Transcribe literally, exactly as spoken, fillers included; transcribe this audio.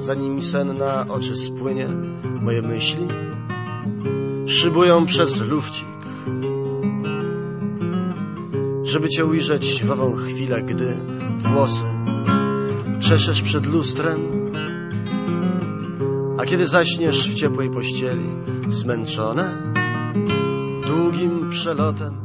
zanim sen na oczy spłynie, moje myśli szybują przez lufcik, żeby cię ujrzeć w ową chwilę, gdy włosy czeszesz przed lustrem, a kiedy zaśniesz w ciepłej pościeli, zmęczone długim przelotem.